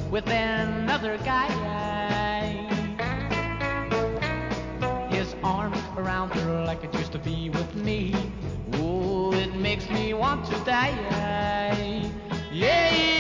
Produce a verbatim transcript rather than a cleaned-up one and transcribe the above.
with another guy. His arms around her like it used to be with me. Oh, it makes me want to die. Yeah.